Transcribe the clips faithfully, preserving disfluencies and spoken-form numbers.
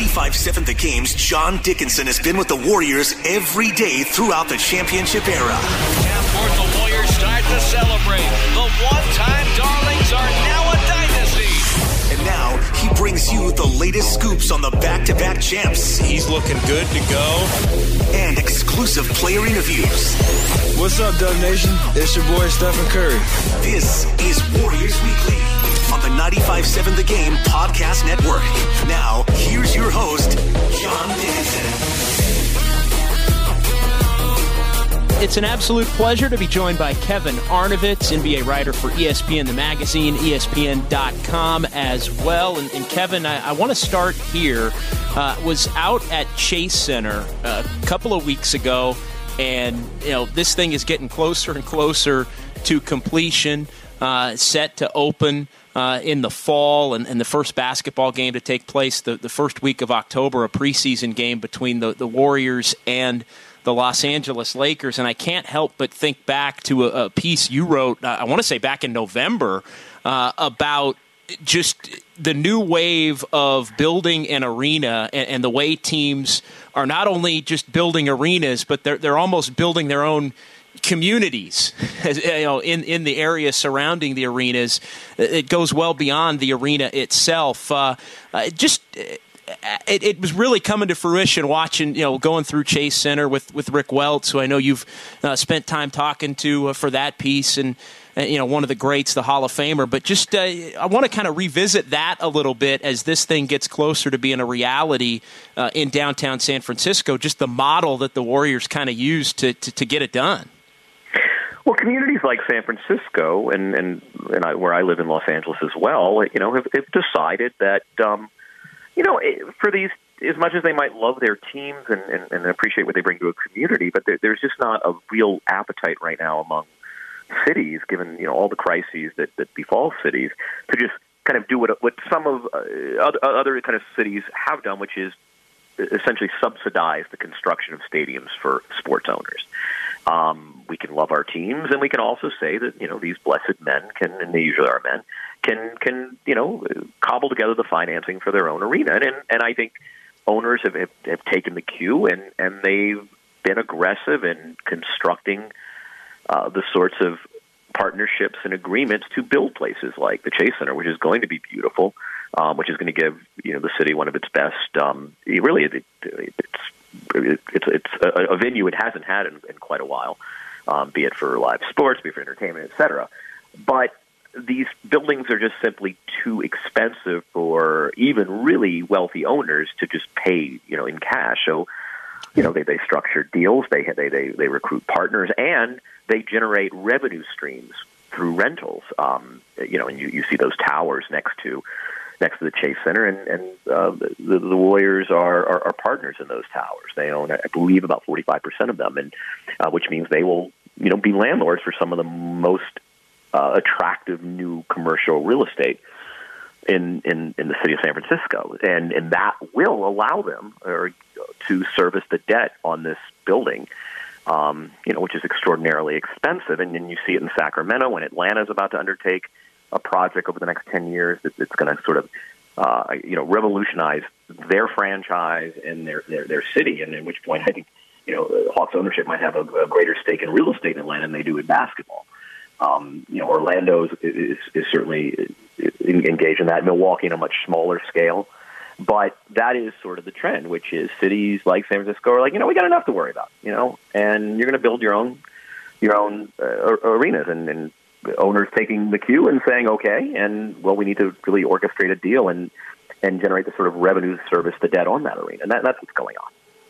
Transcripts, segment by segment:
ninety-five seven The Game's John Dickinson has been with the Warriors every day throughout the championship era. Half-court, the Warriors start to celebrate. The one-time darlings are now a dynasty. And now he brings you the latest scoops on the back-to-back champs. He's looking good to go. And exclusive player interviews. What's up, Dub Nation? It's your boy, Stephen Curry. This is Warriors Weekly on the ninety-five seven The Game Podcast Network. Now, here's your host, John Dickinson. It's an absolute pleasure to be joined by Kevin Arnovitz, N B A writer for E S P N The Magazine, E S P N dot com as well. And, and Kevin, I, I want to start here. Uh, was out at Chase Center a couple of weeks ago, and you know this thing is getting closer and closer to completion, uh, set to open uh, in the fall, and, and the first basketball game to take place the, the first week of October, a preseason game between the, the Warriors and the Los Angeles Lakers. And I can't help but think back to a, a piece you wrote, uh, I want to say back in November, uh, about just the new wave of building an arena and, and the way teams are not only just building arenas, but they're they're almost building their own communities, you know, in, in the area surrounding the arenas. It goes well beyond the arena itself. Uh, uh, just It, it was really coming to fruition watching, you know, going through Chase Center with, with Rick Welts, who I know you've uh, spent time talking to uh, for that piece, and, uh, you know, one of the greats, the Hall of Famer. But just uh, I want to kind of revisit that a little bit as this thing gets closer to being a reality uh, in downtown San Francisco, just the model that the Warriors kind of used to, to, to get it done. Well, communities like San Francisco and, and, and I, where I live in Los Angeles as well, you know, have, have decided that um, – You know, for these, as much as they might love their teams and, and, and appreciate what they bring to a community, but there, there's just not a real appetite right now among cities, given, you know, all the crises that, that befall cities, to just kind of do what what some of uh, other, other kind of cities have done, which is essentially subsidize the construction of stadiums for sports owners. Um, we can love our teams, and we can also say that, you know, these blessed men can, and they usually are men, can, can you know, cobble together the financing for their own arena. And, and I think owners have, have, have taken the cue, and, and they've been aggressive in constructing uh, the sorts of partnerships and agreements to build places like the Chase Center, which is going to be beautiful, um, which is going to give, you know, the city one of its best, um, really, it, it's, it's, it's a, a venue it hasn't had in, in quite a while, um, be it for live sports, be it for entertainment, et cetera. But these buildings are just simply too expensive for even really wealthy owners to just pay, you know, in cash. So, you know, they, they structure deals, they, they, they, they recruit partners, and they generate revenue streams through rentals. Um, you know, and you, you see those towers next to, next to the Chase Center, and, and uh, the, the Warriors are, are, are partners in those towers. They own, I believe, about forty-five percent of them, and uh, which means they will, you know, be landlords for some of the most Uh, attractive new commercial real estate in, in, in the city of San Francisco. And, and that will allow them or, to service the debt on this building, um, you know, which is extraordinarily expensive. And then you see it in Sacramento when Atlanta is about to undertake a project over the next ten years that it's going to sort of, uh, you know, revolutionize their franchise and their, their, their city. And at which point I think, you know, Hawks ownership might have a, a greater stake in real estate in Atlanta than they do in basketball. Um, you know, Orlando is, is, is certainly engaged in that. Milwaukee on a much smaller scale. But that is sort of the trend, which is cities like San Francisco are like, you know, we got enough to worry about, you know, and you're going to build your own your own uh, arenas, and, and owners taking the cue and saying, okay, and, well, we need to really orchestrate a deal and, and generate the sort of revenue to service the debt on that arena. And that, that's what's going on.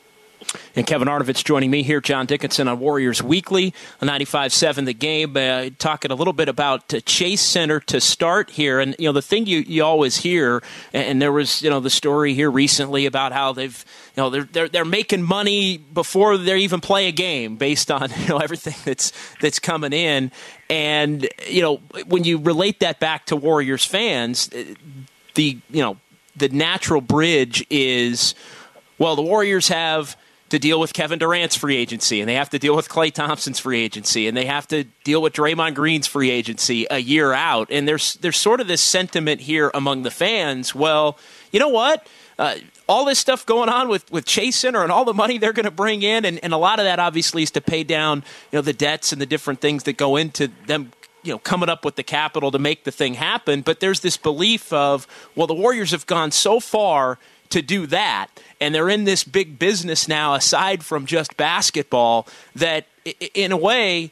And Kevin Arnovitz joining me here, John Dickinson on Warriors Weekly, on ninety-five seven The Game, uh, talking a little bit about uh, Chase Center to start here. And, you know, the thing you, you always hear, and, and there was, you know, the story here recently about how they've, you know, they're, they're, they're making money before they even play a game based on, you know, everything that's, that's coming in. And, you know, when you relate that back to Warriors fans, the, you know, the natural bridge is, well, the Warriors have to deal with Kevin Durant's free agency, and they have to deal with Klay Thompson's free agency, and they have to deal with Draymond Green's free agency a year out. And there's there's sort of this sentiment here among the fans, well, you know what? Uh, all this stuff going on with, with Chase Center and all the money they're going to bring in, and, and a lot of that obviously is to pay down, you know, the debts and the different things that go into them, you know, coming up with the capital to make the thing happen. But there's this belief of, well, the Warriors have gone so far to do that, and they're in this big business now aside from just basketball that, in a way,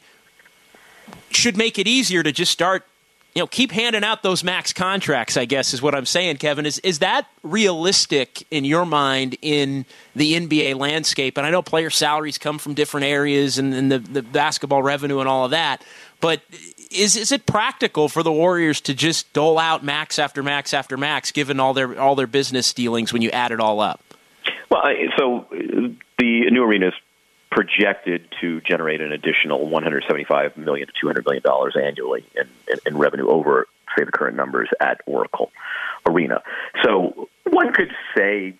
should make it easier to just start, you know, keep handing out those max contracts, I guess is what I'm saying, Kevin. Is is that realistic in your mind in the N B A landscape? And I know player salaries come from different areas and, and the, the basketball revenue and all of that, but is is it practical for the Warriors to just dole out max after max after max, given all their all their business dealings when you add it all up? Well, so the new arena is projected to generate an additional one hundred seventy-five million dollars to two hundred million dollars annually in, in, in revenue over, say, the current numbers at Oracle Arena. So one could say,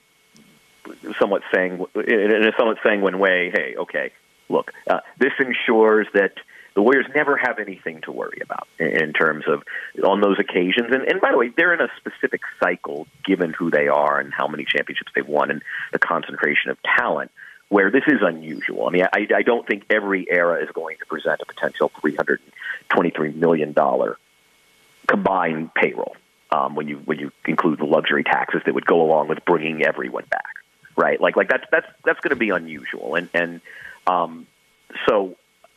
somewhat saying, in a somewhat sanguine way, hey, okay, look, uh, this ensures that the Warriors never have anything to worry about in, in terms of on those occasions. And, and by the way, they're in a specific cycle, given who they are and how many championships they've won and the concentration of talent, where this is unusual. I mean, I, I don't think every era is going to present a potential three hundred twenty-three million dollars combined payroll um, when you when you include the luxury taxes that would go along with bringing everyone back, right? Like like that's that's that's going to be unusual, and and um, so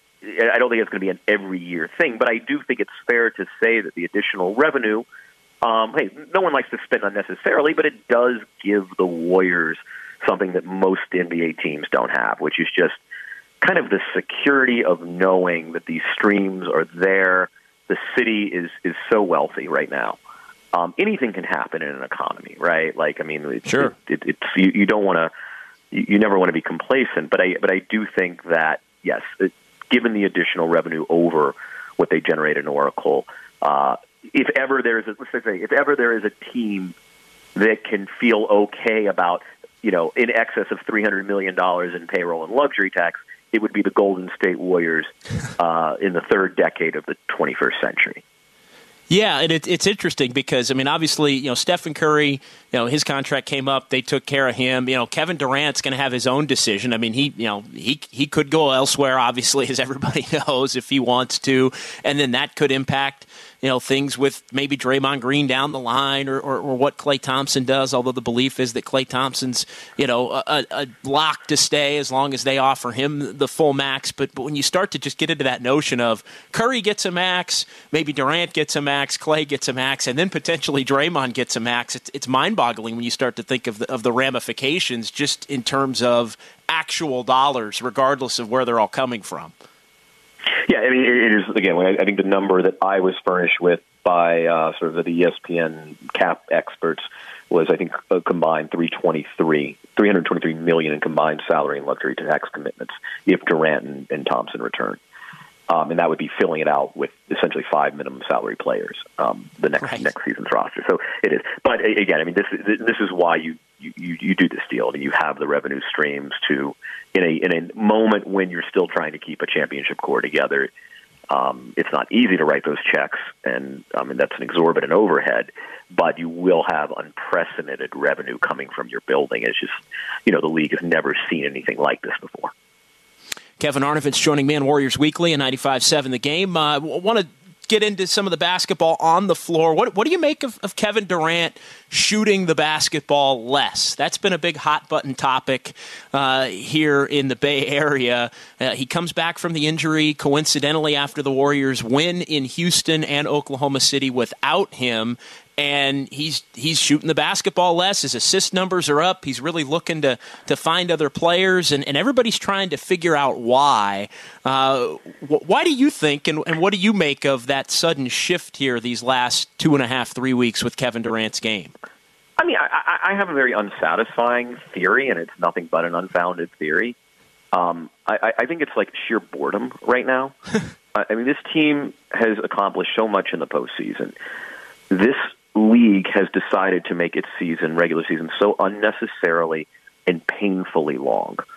I don't think it's going to be an every year thing. But I do think it's fair to say that the additional revenue, um, hey, no one likes to spend unnecessarily, but it does give the Warriors something that most N B A teams don't have, which is just kind of the security of knowing that these streams are there. The city is, is so wealthy right now. Um, anything can happen in an economy, right? Like, I mean, it's, sure. it, it, it's you, you don't want to, you, you never want to be complacent, but I, but I do think that yes, it, given the additional revenue over what they generate in Oracle, uh, if ever there is, a, let's say, if ever there is a team that can feel okay about, you know, in excess of three hundred million dollars in payroll and luxury tax, it would be the Golden State Warriors uh, in the third decade of the twenty-first century. Yeah, and it, it's interesting because, I mean, obviously, you know, Stephen Curry, you know, his contract came up. They took care of him. You know, Kevin Durant's going to have his own decision. I mean, he, you know, he he could go elsewhere, obviously, as everybody knows, if he wants to. And then that could impact, you know, things with maybe Draymond Green down the line or, or, or what Klay Thompson does, although the belief is that Klay Thompson's, you know, a, a lock to stay as long as they offer him the full max. But, but when you start to just get into that notion of Curry gets a max, maybe Durant gets a max, Klay gets a max, and then potentially Draymond gets a max, it's, it's mind-boggling when you start to think of the, of the ramifications just in terms of actual dollars, regardless of where they're all coming from. Yeah, I mean, it is, again, I think the number that I was furnished with by uh, sort of the E S P N cap experts was, I think, a combined three hundred twenty-three, three hundred twenty-three million dollars in combined salary and luxury tax commitments if Durant and, and Thompson return. Um, and that would be filling it out with essentially five minimum salary players, um, the next right. next season's roster. So it is. But again, I mean, this is, this is why you, you, you do this deal, and you have the revenue streams to, in a in a moment when you're still trying to keep a championship core together. Um, it's not easy to write those checks, and I mean that's an exorbitant overhead. But you will have unprecedented revenue coming from your building. It's just, you know, the league has never seen anything like this before. Kevin Arnovitz joining me on Warriors Weekly and ninety-five point seven The Game. I uh, want to get into some of the basketball on the floor. What, what do you make of, of Kevin Durant shooting the basketball less? That's been a big hot-button topic uh, here in the Bay Area. Uh, he comes back from the injury, coincidentally, after the Warriors win in Houston and Oklahoma City without him. And he's he's shooting the basketball less. His assist numbers are up. He's really looking to, to find other players, and, and everybody's trying to figure out why. Uh, wh- why do you think, and, and what do you make of that sudden shift here these last two and a half, three weeks with Kevin Durant's game? I mean, I, I have a very unsatisfying theory, and it's nothing but an unfounded theory. Um, I, I think it's like sheer boredom right now. I mean, this team has accomplished so much in the postseason. This league has decided to make its season, regular season, so unnecessarily and painfully long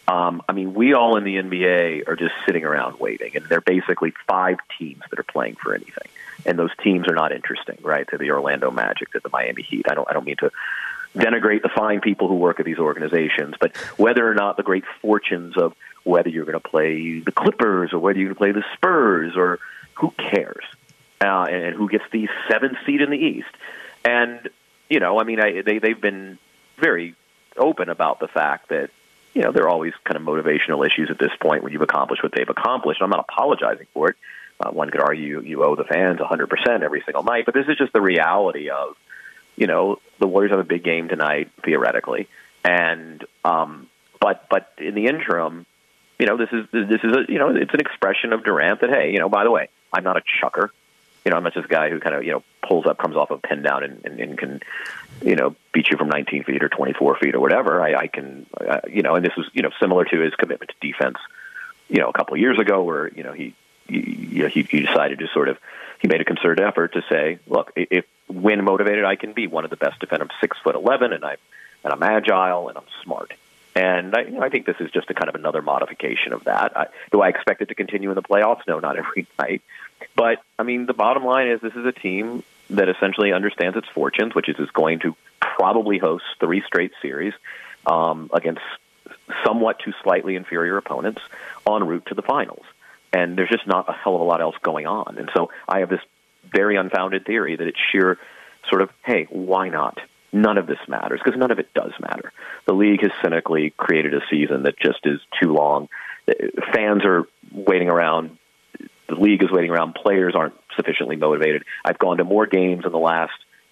Um, I mean, we all in the N B A are just sitting around waiting, and there are basically five teams that are playing for anything, and those teams are not interesting, right? They're the Orlando Magic, they're the Miami Heat. I don't, I don't mean to denigrate the fine people who work at these organizations, but whether or not the great fortunes of whether you're going to play the Clippers or whether you're going to play the Spurs, or who cares, uh, and, and who gets the seventh seed in the East, and you know, I mean, I, they they've been very open about the fact that, you know, there are always kind of motivational issues at this point when you've accomplished what they've accomplished. I'm not apologizing for it. Uh, one could argue you owe the fans one hundred percent every single night, but this is just the reality of, you know, the Warriors have a big game tonight, theoretically. And, um, but, but in the interim, you know, this is, this is a, you know, it's an expression of Durant that, hey, you know, by the way, I'm not a chucker. You know, I'm not just a guy who kind of, you know, pulls up, comes off a pin down and, and, and can, you know, beat you from nineteen feet or twenty-four feet or whatever. I, I can, uh, you know, and this was, you know, similar to his commitment to defense, you know, a couple of years ago where, you know, he, you know, he, he decided to sort of, he made a concerted effort to say, look, if when motivated, I can be one of the best defenders. I'm six foot eleven and I'm, and I'm agile and I'm smart. And I, you know, I think this is just a kind of another modification of that. I, do I expect it to continue in the playoffs? No, not every night. But, I mean, the bottom line is this is a team that essentially understands its fortunes, which is it's going to probably host three straight series um, against somewhat to slightly inferior opponents en route to the finals. And there's just not a hell of a lot else going on. And so I have this very unfounded theory that it's sheer sort of, hey, why not? None of this matters, because none of it does matter. The league has cynically created a season that just is too long. Fans are waiting around. The league is waiting around. Players aren't sufficiently motivated. I've gone to more games in the last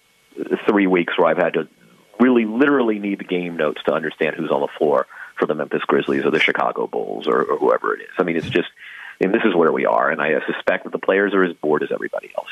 three weeks where I've had to really literally need the game notes to understand who's on the floor for the Memphis Grizzlies or the Chicago Bulls or, or whoever it is. I mean, it's just, and this is where we are, and I suspect that the players are as bored as everybody else.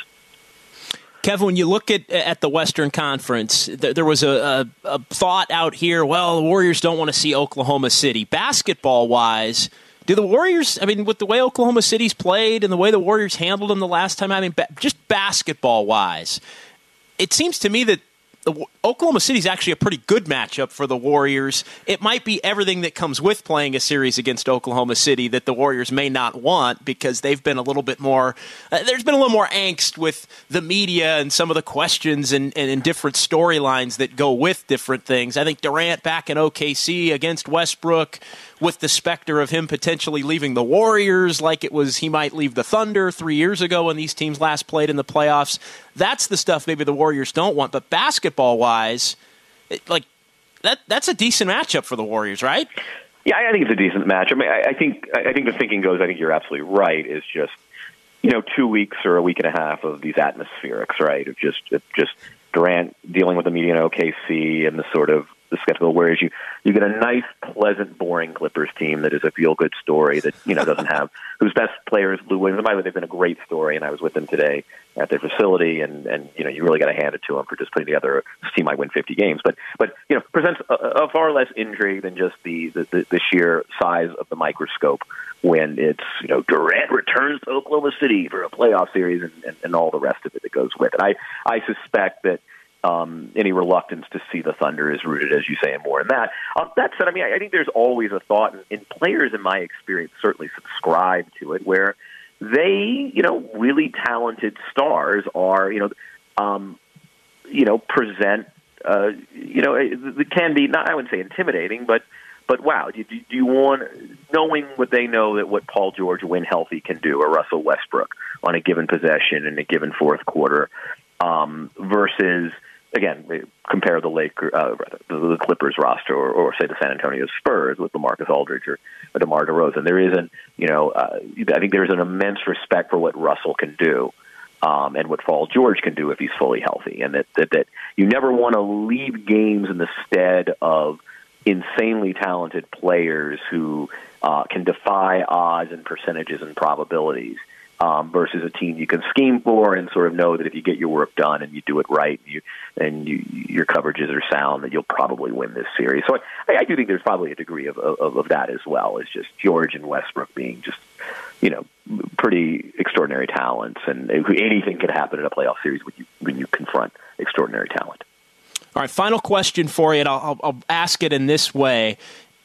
Kevin, when you look at at the Western Conference, th- there was a, a, a thought out here, well, the Warriors don't want to see Oklahoma City. Basketball-wise, do the Warriors, I mean, with the way Oklahoma City's played and the way the Warriors handled them the last time, I mean, ba- just basketball-wise, it seems to me that the, Oklahoma City is actually a pretty good matchup for the Warriors. It might be everything that comes with playing a series against Oklahoma City that the Warriors may not want, because they've been a little bit more, uh, there's been a little more angst with the media and some of the questions and, and, and different storylines that go with different things. I think Durant back in O K C against Westbrook, with the specter of him potentially leaving the Warriors like it was he might leave the Thunder three years ago when these teams last played in the playoffs. That's the stuff maybe the Warriors don't want. But basketball-wise, it, like that that's a decent matchup for the Warriors, right? Yeah, I think it's a decent matchup. I mean, I, I think I think the thinking goes, I think you're absolutely right, is just, you know, two weeks or a week and a half of these atmospherics, right, of just, of just Durant dealing with the media in O K C and the sort of the skeptical, whereas you, you get a nice, pleasant, boring Clippers team that is a feel-good story that, you know, doesn't have, whose best player is Lou Williams. By the way, they've been a great story, and I was with them today at their facility, and, and you know, you really got to hand it to them for just putting together a team might win fifty games. But, but you know, presents a, a far less intrigue than just the, the, the sheer size of the microscope when it's, you know, Durant returns to Oklahoma City for a playoff series and, and, and all the rest of it that goes with it. I, I suspect that Um, any reluctance to see the Thunder is rooted, as you say, in more in that. Uh, that said, I mean, I, I think there's always a thought, and, and players, in my experience, certainly subscribe to it, where they, you know, really talented stars are, you know, um, you know, present, uh, you know, it can be not, I wouldn't say intimidating, but, but wow, do, do you want, knowing what they know that what Paul George, when healthy, can do, or Russell Westbrook on a given possession in a given fourth quarter, um, versus, again, compare the Laker, uh, the Clippers roster, or, or say the San Antonio Spurs with LaMarcus Aldridge or, or DeMar DeRozan. There isn't, you know, uh, I think there's an immense respect for what Russell can do, um, and what Paul George can do if he's fully healthy, and that that, that you never want to leave games in the stead of insanely talented players who uh, can defy odds and percentages and probabilities. Um, versus a team you can scheme for and sort of know that if you get your work done and you do it right, and, you, and you, your coverages are sound, that you'll probably win this series. So I, I do think there's probably a degree of, of, of that as well, as just George and Westbrook being just, you know, pretty extraordinary talents, and anything can happen in a playoff series when you when you confront extraordinary talent. All right, final question for you, and I'll, I'll ask it in this way.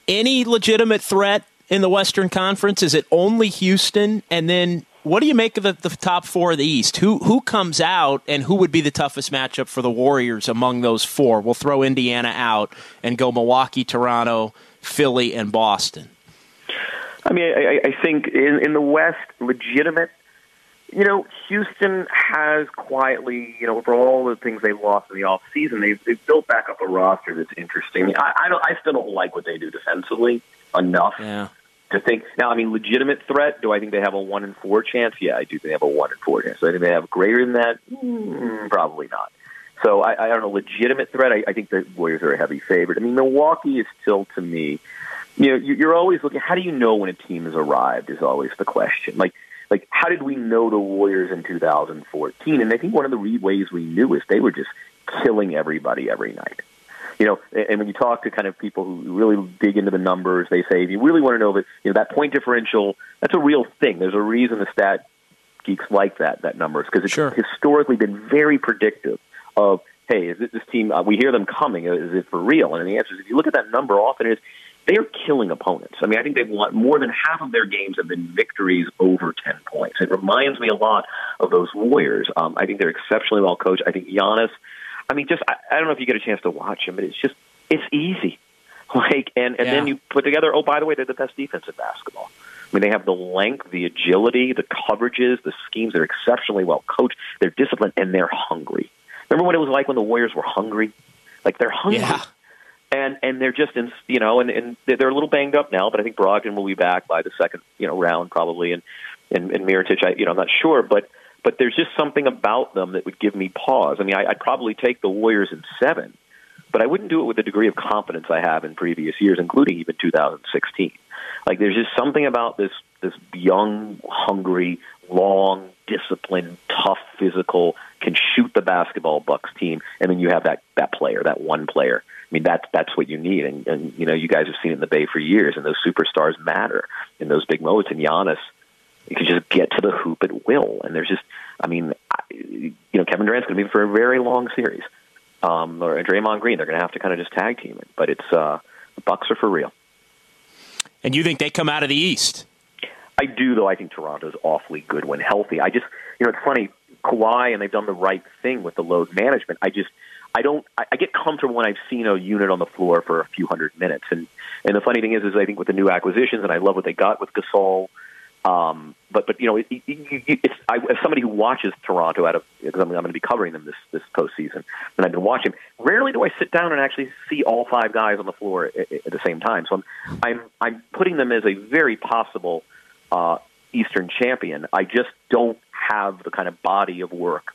Any legitimate threat in the Western Conference? Is it only Houston? And then what do you make of the, the top four of the East? Who who comes out, and who would be the toughest matchup for the Warriors among those four? We'll throw Indiana out and go Milwaukee, Toronto, Philly, and Boston. I mean, I, I think in, in the West, legitimate, you know, Houston has quietly, you know, for all the things they lost in the offseason, they've, they've built back up a roster that's interesting. I, I, don't, I still don't like what they do defensively enough. Yeah. To think now, I mean, legitimate threat. Do I think they have a one in four chance? Yeah, I do. They have a one in four chance. So I think they have greater than that. Mm, probably not. So I, I don't know. Legitimate threat. I, I think the Warriors are a heavy favorite. I mean, Milwaukee is still, to me, you know, you're always looking. How do you know when a team has arrived? Is always the question. Like, like how did we know the Warriors in two thousand fourteen? And I think one of the re- ways we knew is they were just killing everybody every night. You know, and when you talk to kind of people who really dig into the numbers, they say if you really want to know that, you know, that point differential, that's a real thing. There's a reason the stat geeks like that that numbers because it's sure. historically been very predictive of, hey, is it this team? Uh, we hear them coming. Is it for real? And the answer is, if you look at that number, often it is they are killing opponents. I mean, I think they've won more than half of their games have been victories over ten points. It reminds me a lot of those Warriors. Um, I think they're exceptionally well coached. I think Giannis. I mean, just I, I don't know if you get a chance to watch him, but it's just it's easy. Like, and and yeah. then you put together. Oh, by the way, they're the best defense in basketball. I mean, they have the length, the agility, the coverages, the schemes. They're exceptionally well coached. They're disciplined, and they're hungry. Remember what it was like when the Warriors were hungry? Like they're hungry, yeah. and and they're just in, you know, and, and they're a little banged up now. But I think Brogdon will be back by the second you know round probably, and and, and Mirotic, I, you know, I'm not sure, but. But there's just something about them that would give me pause. I mean, I, I'd probably take the Warriors in seven, but I wouldn't do it with the degree of confidence I have in previous years, including even two thousand sixteen. Like, there's just something about this this young, hungry, long, disciplined, tough, physical, can shoot the basketball Bucks team, and then you have that that player, that one player. I mean, that's that's what you need, and, and you know, you guys have seen it in the Bay for years, and those superstars matter in those big moments. And Giannis. You can just get to the hoop at will. And there's just, I mean, you know, Kevin Durant's going to be for a very long series. Um, or Draymond Green, they're going to have to kind of just tag team it. But it's, uh, the Bucks are for real. And you think they come out of the East? I do, though. I think Toronto's awfully good when healthy. I just, you know, it's funny, Kawhi, and they've done the right thing with the load management. I just, I don't, I, I get comfortable when I've seen a unit on the floor for a few hundred minutes. And, and the funny thing is, is I think with the new acquisitions, and I love what they got with Gasol, Um, but, but you know, it, it, it, it's, I, as somebody who watches Toronto out of, because I'm, I'm going to be covering them this, this postseason, and I've been watching, rarely do I sit down and actually see all five guys on the floor at, at the same time. So I'm, I'm, I'm putting them as a very possible uh, Eastern champion. I just don't have the kind of body of work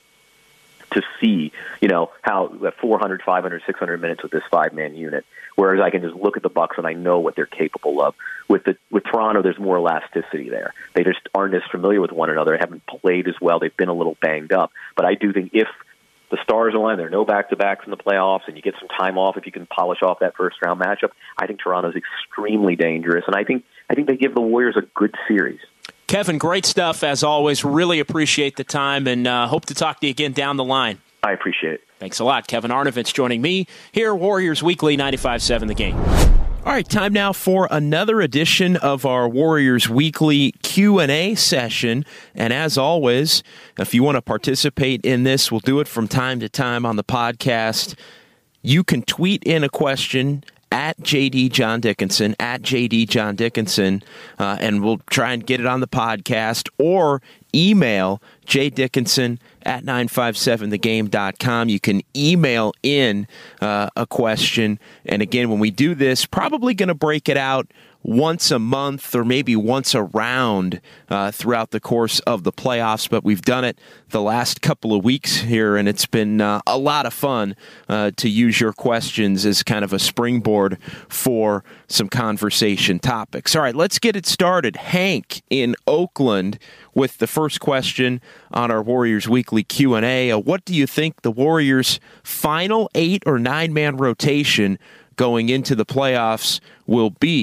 to see, you know, how four hundred, five hundred, six hundred minutes with this five-man unit, whereas I can just look at the Bucks and I know what they're capable of. With the with Toronto, there's more elasticity there. They just aren't as familiar with one another, haven't played as well. They've been a little banged up. But I do think if the stars align, there are no back-to-backs in the playoffs, and you get some time off if you can polish off that first-round matchup, I think Toronto's extremely dangerous, and I think I think they give the Warriors a good series. Kevin, great stuff as always. Really appreciate the time, and uh, hope to talk to you again down the line. I appreciate it. Thanks a lot. Kevin Arnovitz joining me here, Warriors Weekly, ninety-five seven The Game. All right, time now for another edition of our Warriors Weekly Q and A session. And as always, if you want to participate in this, we'll do it from time to time on the podcast. You can tweet in a question at J D John Dickinson, at J D John Dickinson, uh, and we'll try and get it on the podcast, or email jdickinson at nine five seven the game dot com. You can email in uh, a question, and again, when we do this, probably going to break it out once a month or maybe once a round uh, throughout the course of the playoffs, but we've done it the last couple of weeks here, and it's been uh, a lot of fun uh, to use your questions as kind of a springboard for some conversation topics. All right, let's get it started. Hank in Oakland with the first question on our Warriors Weekly Q and A. Uh, what do you think the Warriors' final eight or nine-man rotation going into the playoffs will be?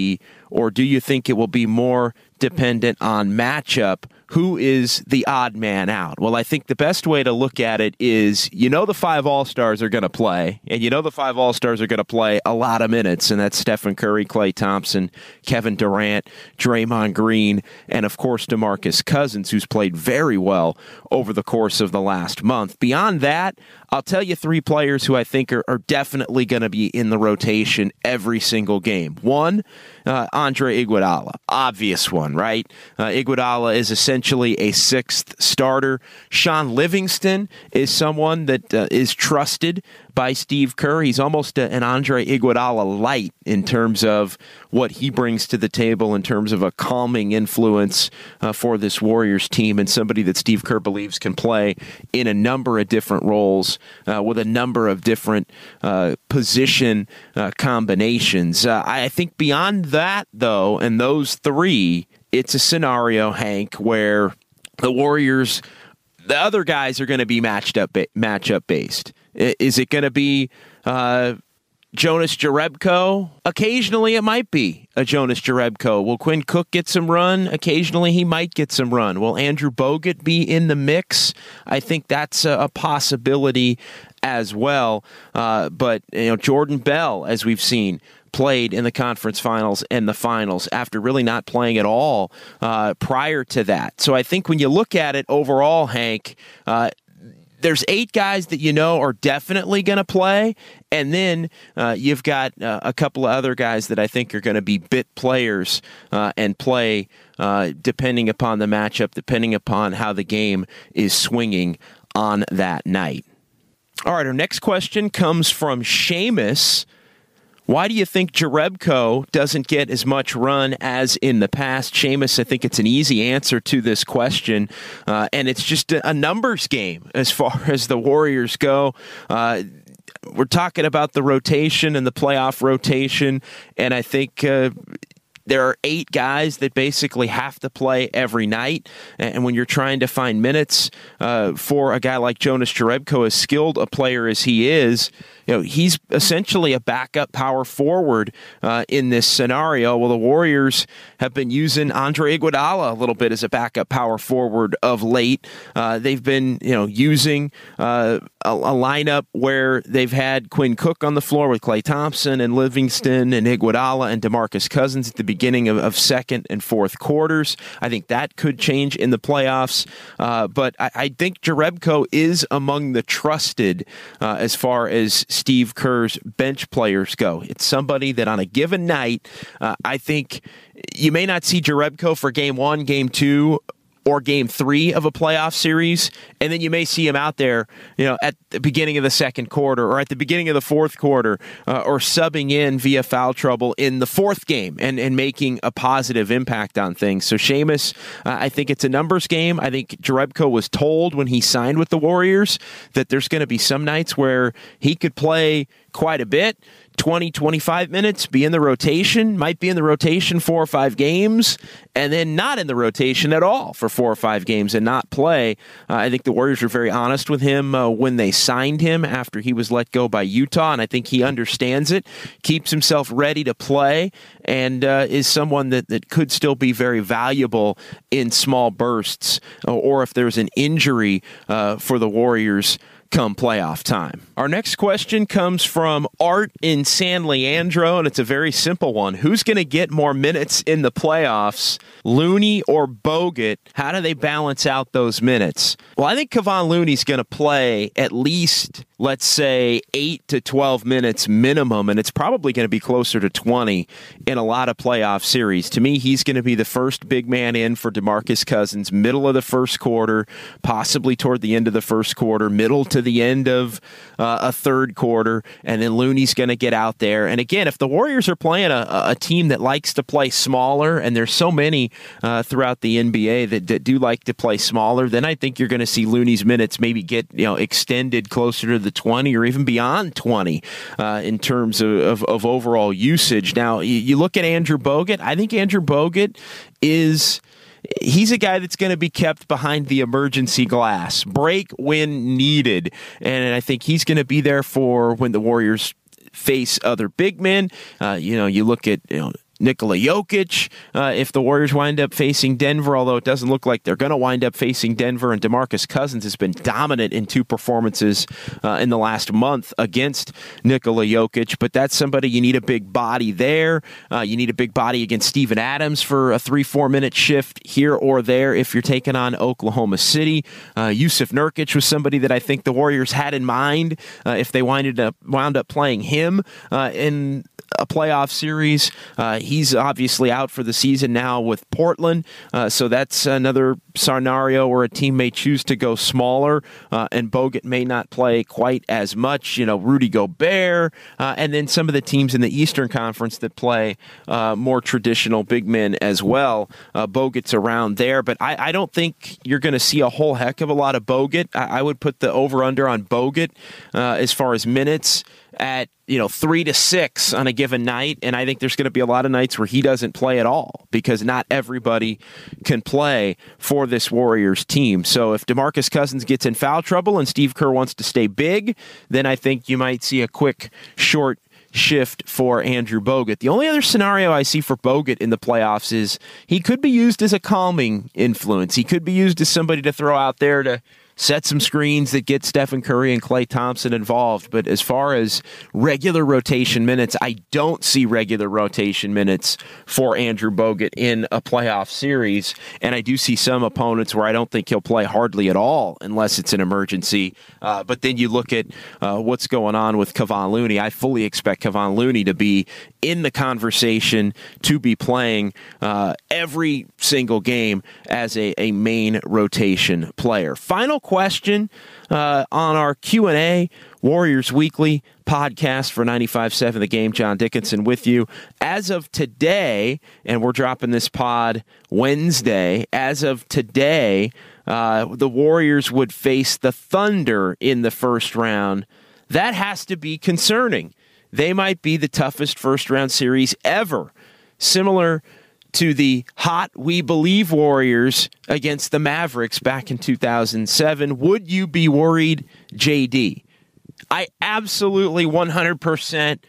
or do you think it will be more dependent on matchup? Who is the odd man out? Well, I think the best way to look at it is, you know, the five All-Stars are going to play, and you know the five All-Stars are going to play a lot of minutes, and that's Stephen Curry, Klay Thompson, Kevin Durant, Draymond Green, and, of course, DeMarcus Cousins, who's played very well over the course of the last month. Beyond that, I'll tell you three players who I think are, are definitely going to be in the rotation every single game. One, uh, Andre Iguodala, obvious one, right? Uh, Iguodala is essentially a sixth starter. Sean Livingston is someone that uh, is trusted by Steve Kerr. He's almost a, an Andre Iguodala light in terms of what he brings to the table in terms of a calming influence uh, for this Warriors team, and somebody that Steve Kerr believes can play in a number of different roles uh, with a number of different uh, position uh, combinations. Uh, I think beyond that, though, and those three, it's a scenario, Hank, where the Warriors, the other guys are going to be matched up, matchup based. Is it going to be uh, Jonas Jerebko? Occasionally it might be a Jonas Jerebko. Will Quinn Cook get some run? Occasionally he might get some run. Will Andrew Bogut be in the mix? I think that's a, a possibility as well. Uh, but you know, Jordan Bell, as we've seen, played in the conference finals and the finals after really not playing at all uh, prior to that. So I think when you look at it overall, Hank, uh, there's eight guys that you know are definitely going to play, and then uh, you've got uh, a couple of other guys that I think are going to be bit players uh, and play uh, depending upon the matchup, depending upon how the game is swinging on that night. All right, our next question comes from Seamus. Why do you think Jerebko doesn't get as much run as in the past? Seamus, I think it's an easy answer to this question, uh, and it's just a, a numbers game as far as the Warriors go. Uh, we're talking about the rotation and the playoff rotation, and I think uh, there are eight guys that basically have to play every night, and when you're trying to find minutes uh, for a guy like Jonas Jerebko, as skilled a player as he is, you know, he's essentially a backup power forward uh, in this scenario. Well, the Warriors have been using Andre Iguodala a little bit as a backup power forward of late. Uh, they've been, you know, using uh, a, a lineup where they've had Quinn Cook on the floor with Klay Thompson and Livingston and Iguodala and DeMarcus Cousins at the beginning of, of second and fourth quarters. I think that could change in the playoffs, uh, but I, I think Jerebko is among the trusted uh, as far as Steve Kerr's bench players go. It's somebody that on a given night, uh, I think you may not see Jerebko for game one, game two, or game three of a playoff series, and then you may see him out there, you know, at the beginning of the second quarter or at the beginning of the fourth quarter, uh, or subbing in via foul trouble in the fourth game and, and making a positive impact on things. So Seamus, uh, I think it's a numbers game. I think Jerebko was told when he signed with the Warriors that there's going to be some nights where he could play quite a bit, twenty, twenty-five minutes, be in the rotation, might be in the rotation four or five games, and then not in the rotation at all for four or five games and not play. Uh, I think the Warriors were very honest with him uh, when they signed him after he was let go by Utah, and I think he understands it, keeps himself ready to play, and uh, is someone that, that could still be very valuable in small bursts, or if there's an injury uh, for the Warriors come playoff time. Our next question comes from Art in San Leandro, and it's a very simple one. Who's going to get more minutes in the playoffs, Looney or Bogut? How do they balance out those minutes? Well, I think Kevon Looney's going to play at least, let's say, eight to twelve minutes minimum, and it's probably going to be closer to twenty in a lot of playoff series. To me, he's going to be the first big man in for DeMarcus Cousins, middle of the first quarter, possibly toward the end of the first quarter, middle to the end of uh, a third quarter, and then Looney's going to get out there. And again, if the Warriors are playing a, a team that likes to play smaller, and there's so many uh, throughout the N B A that, that do like to play smaller, then I think you're going to see Looney's minutes maybe get, you know, extended closer to the twenty or even beyond twenty uh, in terms of, of, of overall usage. Now, you, you look at Andrew Bogut. I think Andrew Bogut is... He's a guy that's going to be kept behind the emergency glass, break when needed, and I think he's going to be there for when the Warriors face other big men. Uh, you know, you look at, you know, Nikola Jokic uh, if the Warriors wind up facing Denver, although it doesn't look like they're going to wind up facing Denver. And DeMarcus Cousins has been dominant in two performances uh, in the last month against Nikola Jokic, but that's somebody you need a big body there. Uh, you need a big body against Steven Adams for a three, four-minute shift here or there if you're taking on Oklahoma City. Uh, Yusuf Nurkic was somebody that I think the Warriors had in mind uh, if they winded up, wound up playing him uh, in a playoff series. Uh, he's obviously out for the season now with Portland, uh, so that's another scenario where a team may choose to go smaller, uh, and Bogut may not play quite as much. You know, Rudy Gobert, uh, and then some of the teams in the Eastern Conference that play uh, more traditional big men as well. Uh, Bogut's around there, but I, I don't think you're going to see a whole heck of a lot of Bogut. I, I would put the over-under on Bogut uh, as far as minutes at, you know, three to six on a given night, and I think there's going to be a lot of nights where he doesn't play at all because not everybody can play for this Warriors team. So if DeMarcus Cousins gets in foul trouble and Steve Kerr wants to stay big, then I think you might see a quick, short shift for Andrew Bogut. The only other scenario I see for Bogut in the playoffs is he could be used as a calming influence. He could be used as somebody to throw out there to set some screens that get Stephen Curry and Klay Thompson involved. But as far as regular rotation minutes, I don't see regular rotation minutes for Andrew Bogut in a playoff series. And I do see some opponents where I don't think he'll play hardly at all unless it's an emergency. Uh, but then you look at uh, what's going on with Kevon Looney. I fully expect Kevon Looney to be in the conversation, to be playing uh, every single game as a, a main rotation player. Final question uh, on our Q and A, Warriors Weekly podcast for ninety-five point seven The Game. John Dickinson with you. As of today, and we're dropping this pod Wednesday, as of today, uh, the Warriors would face the Thunder in the first round. That has to be concerning. They might be the toughest first-round series ever, similar to the hot We Believe Warriors against the Mavericks back in two thousand seven. Would you be worried, J D? I absolutely one hundred percent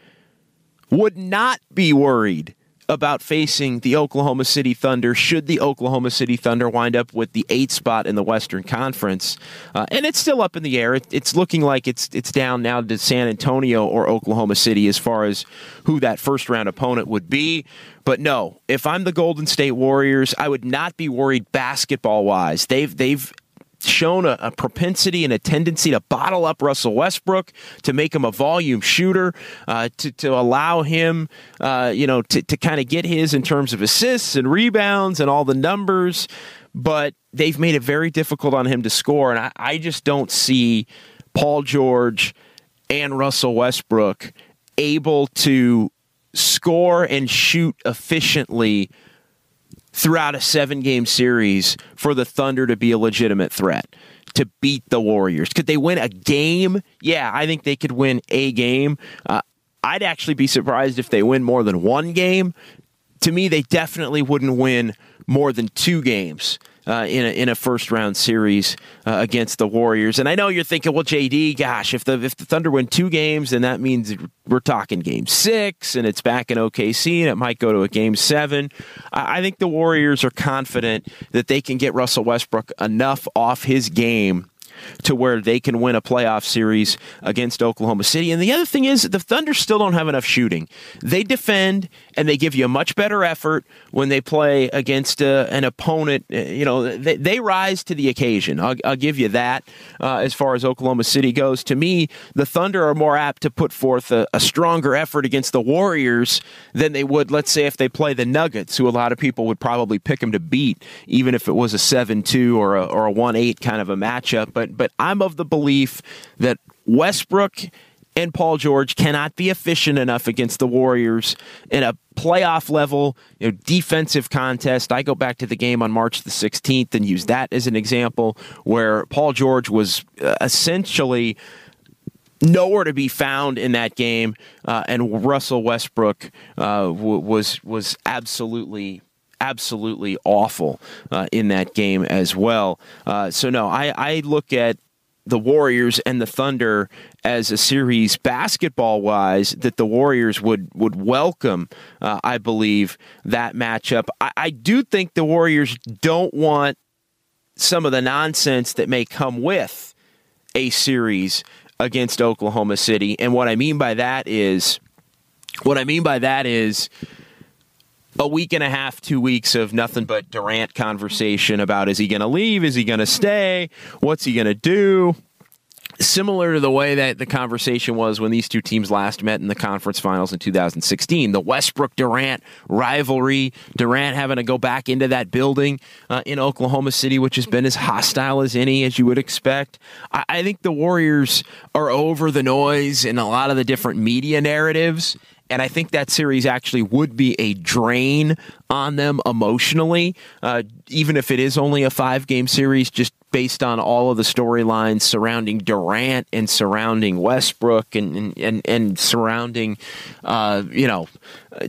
would not be worried about facing the Oklahoma City Thunder should the Oklahoma City Thunder wind up with the eighth spot in the Western Conference. Uh, and it's still up in the air. It, it's looking like it's it's down now to San Antonio or Oklahoma City as far as who that first-round opponent would be. But no, if I'm the Golden State Warriors, I would not be worried basketball-wise. They've they've shown a, a propensity and a tendency to bottle up Russell Westbrook, to make him a volume shooter, uh, to to allow him, uh, you know, to, to kind of get his in terms of assists and rebounds and all the numbers. But they've made it very difficult on him to score, and I, I just don't see Paul George and Russell Westbrook able to score and shoot efficiently throughout a seven-game series for the Thunder to be a legitimate threat, to beat the Warriors. Could they win a game? Yeah, I think they could win a game. Uh, I'd actually be surprised if they win more than one game. To me, they definitely wouldn't win more than two games uh, in a, in a first-round series uh, against the Warriors. And I know you're thinking, well, J D, gosh, if the if the Thunder win two games, then that means we're talking game six, and it's back in O K C, and it might go to a game seven. I, I think the Warriors are confident that they can get Russell Westbrook enough off his game to where they can win a playoff series against Oklahoma City. And the other thing is, the Thunder still don't have enough shooting. They defend, and they give you a much better effort when they play against uh, an opponent. You know, they, they rise to the occasion. I'll, I'll give you that uh, as far as Oklahoma City goes. To me, the Thunder are more apt to put forth a, a stronger effort against the Warriors than they would, let's say, if they play the Nuggets, who a lot of people would probably pick them to beat, even if it was a seven two or a, or a one eight kind of a matchup. But But I'm of the belief that Westbrook and Paul George cannot be efficient enough against the Warriors in a playoff level, you know, defensive contest. I go back to the game on March the sixteenth and use that as an example where Paul George was uh, essentially nowhere to be found in that game, uh, and Russell Westbrook uh, w- was was absolutely. absolutely awful uh, in that game as well. Uh, so, no, I, I look at the Warriors and the Thunder as a series basketball-wise that the Warriors would, would welcome, uh, I believe, that matchup. I, I do think the Warriors don't want some of the nonsense that may come with a series against Oklahoma City. And what I mean by that is, what I mean by that is a week and a half, two weeks of nothing but Durant conversation about, is he going to leave? Is he going to stay? What's he going to do? Similar to the way that the conversation was when these two teams last met in the conference finals in two thousand sixteen. The Westbrook-Durant rivalry, Durant having to go back into that building uh, in Oklahoma City, which has been as hostile as any, as you would expect. I, I think the Warriors are over the noise in a lot of the different media narratives, and I think that series actually would be a drain on them emotionally, uh, even if it is only a five-game series, just based on all of the storylines surrounding Durant and surrounding Westbrook and and, and, and surrounding, uh, you know, a,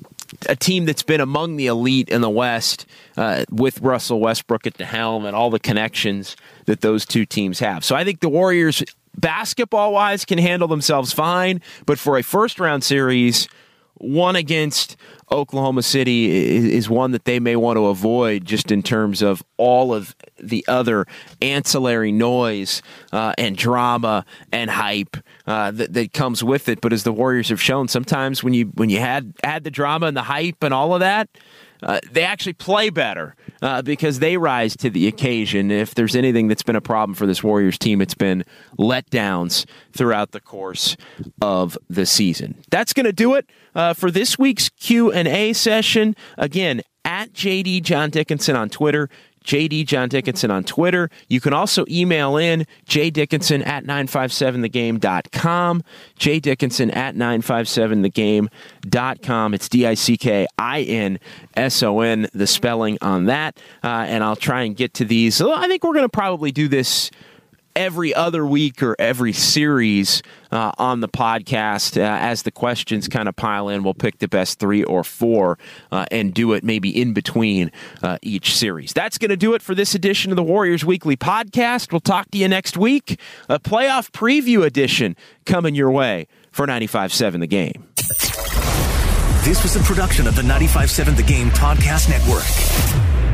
a team that's been among the elite in the West uh, with Russell Westbrook at the helm and all the connections that those two teams have. So I think the Warriors, basketball-wise, can handle themselves fine, but for a first-round series, one against Oklahoma City is one that they may want to avoid, just in terms of all of the other ancillary noise uh, and drama and hype uh, that, that comes with it. But as the Warriors have shown, sometimes when you when you had add the drama and the hype and all of that, uh, they actually play better uh, because they rise to the occasion. If there's anything that's been a problem for this Warriors team, it's been letdowns throughout the course of the season. That's going to do it uh, for this week's Q and A session. Again, at J D John Dickinson on Twitter, J D John Dickinson on Twitter. You can also email in jdickinson at nine five seven the game dot com, jdickinson at nine five seven the game dot com. It's D I C K I N S O N, the spelling on that. Uh, and I'll try and get to these. I think we're going to probably do this every other week or every series uh, on the podcast. Uh, as the questions kind of pile in, we'll pick the best three or four uh, and do it maybe in between uh, each series. That's going to do it for this edition of the Warriors Weekly Podcast. We'll talk to you next week. A playoff preview edition coming your way for ninety-five seven The Game. This was a production of the ninety-five seven The Game Podcast Network.